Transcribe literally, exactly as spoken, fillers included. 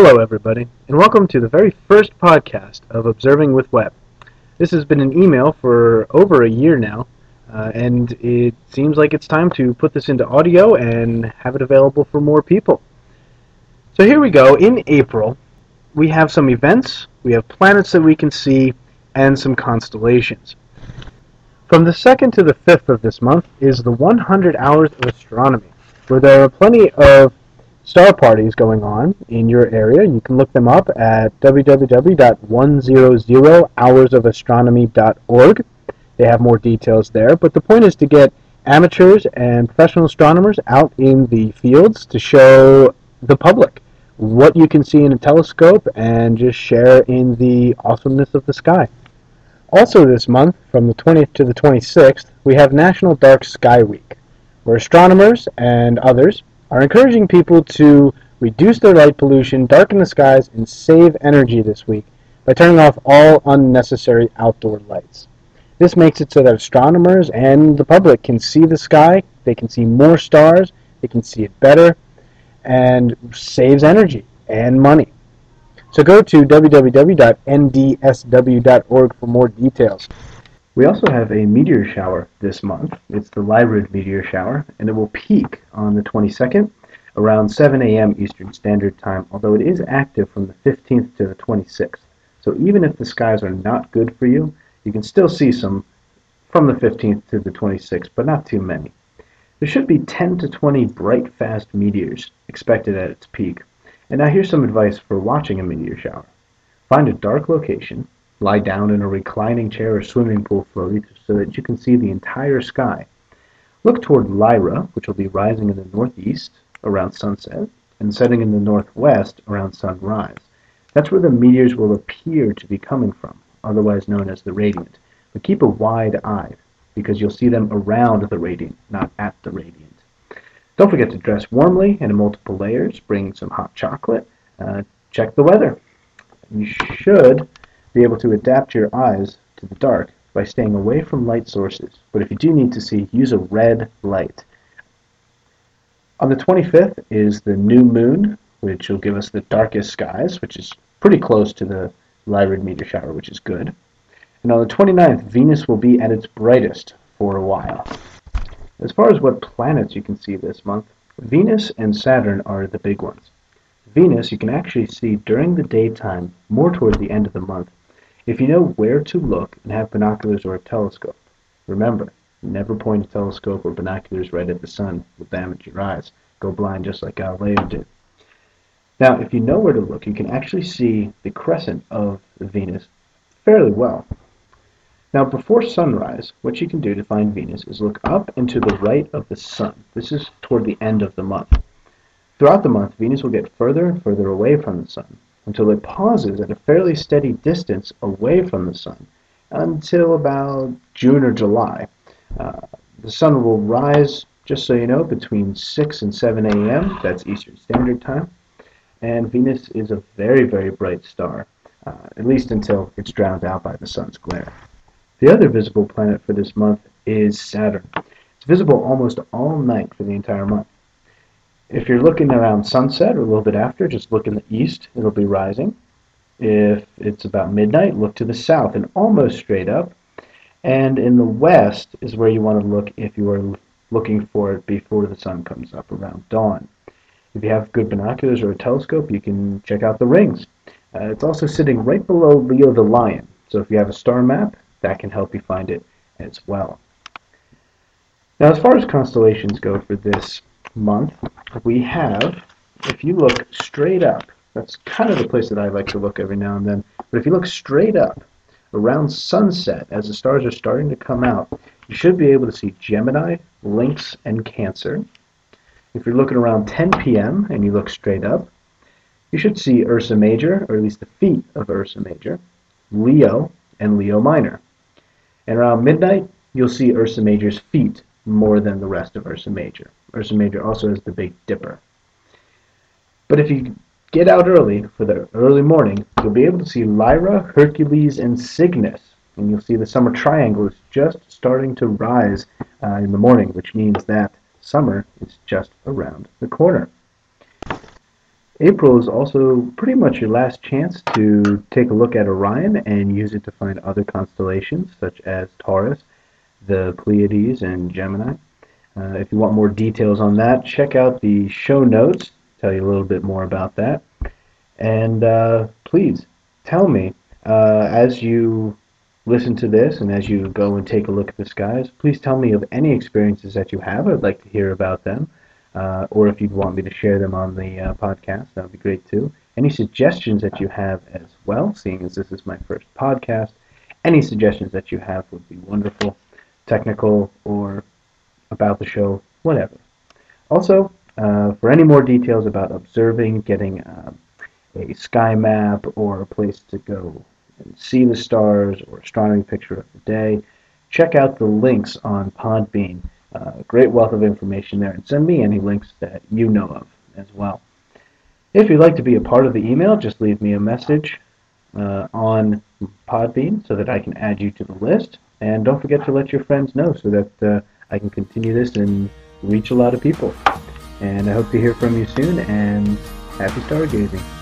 Hello, everybody, and welcome to the very first podcast of Observing with Webb. This has been an email for over a year now, uh, and it seems like it's time to put this into audio and have it available for more people. So here we go. In April, we have some events, we have planets that we can see, and some constellations. From the second to the fifth of this month is the one hundred hours of astronomy, where there are plenty of star parties going on in your area. You can look them up at w w w dot one hundred hours of astronomy dot org. They have more details there, but the point is to get amateurs and professional astronomers out in the fields to show the public what you can see in a telescope and just share in the awesomeness of the sky. Also this month, from the twentieth to the twenty-sixth, we have National Dark Sky Week, where astronomers and others are encouraging people to reduce their light pollution, darken the skies, and save energy this week by turning off all unnecessary outdoor lights. This makes it so that astronomers and the public can see the sky, they can see more stars, they can see it better, and saves energy and money. So go to w w w dot n d s w dot org for more details. We also have a meteor shower this month. It's the Lyrid meteor shower, and it will peak on the twenty-second around seven a m Eastern Standard Time, although it is active from the fifteenth to the twenty-sixth. So even if the skies are not good for you, you can still see some from the fifteenth to the twenty-sixth, but not too many. There should be ten to twenty bright, fast meteors expected at its peak. And now here's some advice for watching a meteor shower. Find a dark location. Lie down in a reclining chair or swimming pool floaty so that you can see the entire sky. Look toward Lyra, which will be rising in the northeast around sunset and setting in the northwest around sunrise. That's where the meteors will appear to be coming from, otherwise known as the radiant. But keep a wide eye, because you'll see them around the radiant, not at the radiant. Don't forget to dress warmly and in multiple layers. Bring some hot chocolate. Uh, check the weather. You should be able to adapt your eyes to the dark by staying away from light sources. But if you do need to see, use a red light. On the twenty-fifth is the new moon, which will give us the darkest skies, which is pretty close to the Lyrid meteor shower, which is good. And on the twenty-ninth, Venus will be at its brightest for a while. As far as what planets you can see this month, Venus and Saturn are the big ones. Venus you can actually see during the daytime, more toward the end of the month, if you know where to look and have binoculars or a telescope. Remember, never point a telescope or binoculars right at the sun. It will damage your eyes. Go blind just like Galileo did. Now, if you know where to look, you can actually see the crescent of Venus fairly well. Now, before sunrise, what you can do to find Venus is look up and to the right of the sun. This is toward the end of the month. Throughout the month, Venus will get further and further away from the sun, until it pauses at a fairly steady distance away from the sun until about June or July. Uh, the sun will rise, just so you know, between six and seven a m That's Eastern Standard Time. And Venus is a very, very bright star, uh, at least until it's drowned out by the sun's glare. The other visible planet for this month is Saturn. It's visible almost all night for the entire month. If you're looking around sunset or a little bit after, just look in the east, it'll be rising. If it's about midnight, look to the south and almost straight up. And in the west is where you want to look if you are looking for it before the sun comes up around dawn. If you have good binoculars or a telescope, you can check out the rings. Uh, it's also sitting right below Leo the Lion, so if you have a star map, that can help you find it as well. Now, as far as constellations go for this month, we have, if you look straight up, that's kind of the place that I like to look every now and then, but if you look straight up around sunset as the stars are starting to come out, you should be able to see Gemini, Lynx, and Cancer. If you're looking around ten p m and you look straight up, you should see Ursa Major, or at least the feet of Ursa Major, Leo, and Leo Minor. And around midnight, you'll see Ursa Major's feet more than the rest of Ursa Major. Ursa Major also has the Big Dipper. But if you get out early for the early morning, you'll be able to see Lyra, Hercules, and Cygnus. And you'll see the summer triangle is just starting to rise uh, in the morning, which means that summer is just around the corner. April is also pretty much your last chance to take a look at Orion and use it to find other constellations such as Taurus, the Pleiades, and Gemini. Uh, if you want more details on that, check out the show notes, tell you a little bit more about that. And uh, please tell me, uh, as you listen to this and as you go and take a look at the skies, please tell me of any experiences that you have. I'd like to hear about them. Uh, or if you'd want me to share them on the uh, podcast, that would be great too. Any suggestions that you have as well, seeing as this is my first podcast, any suggestions that you have would be wonderful, technical or about the show, whatever. Also, uh, for any more details about observing, getting uh, a sky map or a place to go and see the stars or astronomy picture of the day, check out the links on Podbean. Uh, great wealth of information there, and send me any links that you know of as well. If you'd like to be a part of the email, just leave me a message uh, on Podbean so that I can add you to the list. And don't forget to let your friends know so that uh, I can continue this and reach a lot of people. And I hope to hear from you soon, and happy stargazing.